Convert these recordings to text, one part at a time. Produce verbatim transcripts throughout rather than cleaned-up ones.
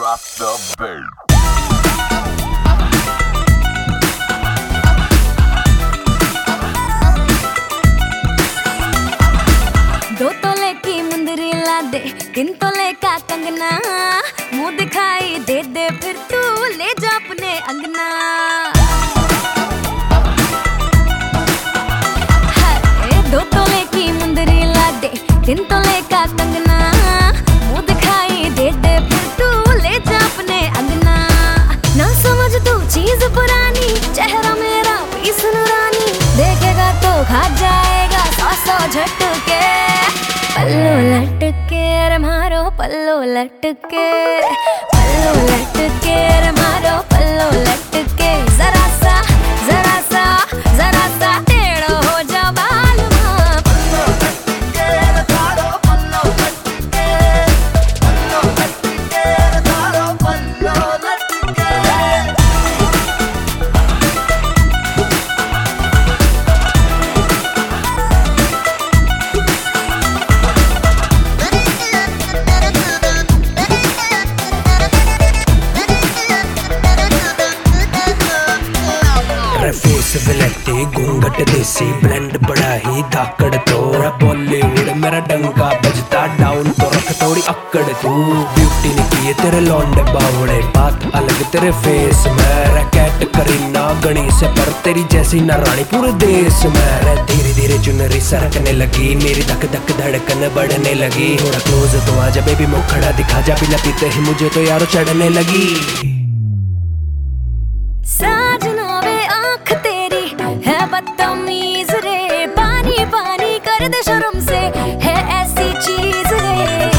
drop the bass. दो तोले की मुंदरी ला दे, तीन तोले का कंगना, मुंह दिखाई दे दे फिर तू ले जा अपने अंगना। हाय दो तोले की मुंदरी ला दे, तीन तोले का कंगना, मुंह दिखाई दे दे फिर तू ले जा अपने अंगना। ना समझ तू चीज पुरानी, चेहरा मेरा पीस नूरानी, देखेगा तो खा जाएगा सौ सौ झटके। पल्लो लटके रे मारो पल्लो लटके, पल्लो लटके रे मारो पल्लो लटके। जरा सा जरा सा जरा सा टेढ़ो हो जा बाल माँ। पल्लो लटके रे मारो पल्लो लटके, पल्लो लटके रे मारो पल्लो लटके। फेस विलेटी घूंघट देसी ब्लेंड बड़ा ही धाकड़ तोड़ा। बॉलीवुड मेरा डंका बजता, डाउन तो रख थोड़ी अक्कड़ तू। ब्यूटी ने किए तेरे लौंडे बावड़े, बात अलग तेरे फेस में। रैकेट करीना गणेश पर तेरी जैसी न रानी पूरे देश में। धीरे धीरे चुनरी सरकने लगी, मेरी धक धक धड़कन बढ़ने लगी। थोड़ा क्लोज तो आजा बेबी, मुखड़ा दिखा जा, बिना पीते ही मुझे तो यारो चढ़ने लगी। साजना वे आँख तेरी है बदतमीज रे, पानी पानी कर दे शर्म से है ऐसी चीज रे।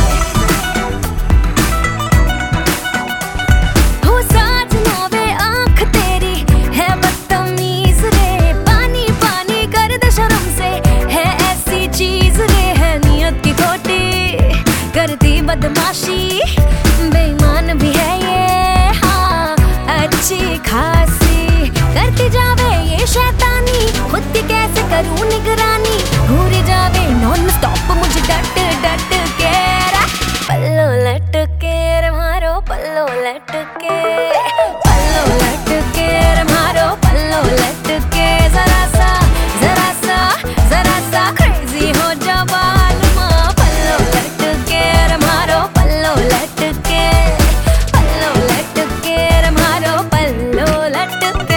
हो साजना वे आँख तेरी है बदतमीज रे, पानी पानी कर दे शर्म से है ऐसी चीज रे। है नियत की खोटी करती बदमाशी, बेईमान भी है ये हाँ अच्छी खासी। करती जावे ये शैतानी, खुद की कैसे करूं निगरानी। घूरी जावे नॉन स्टॉप मुझे डट डट के। पल्लो लटके रे मारो पल्लो लटके, पल्लो लटके रे मारो पल्लो लटके। जरा सा जरा सा जरा सा क्रेजी हो जा बाल माँ। पल्लो लटके रे मारो पल्लो लटके, पल्लो लटके रे मारो पल्लो लटके।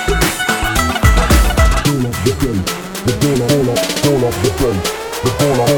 The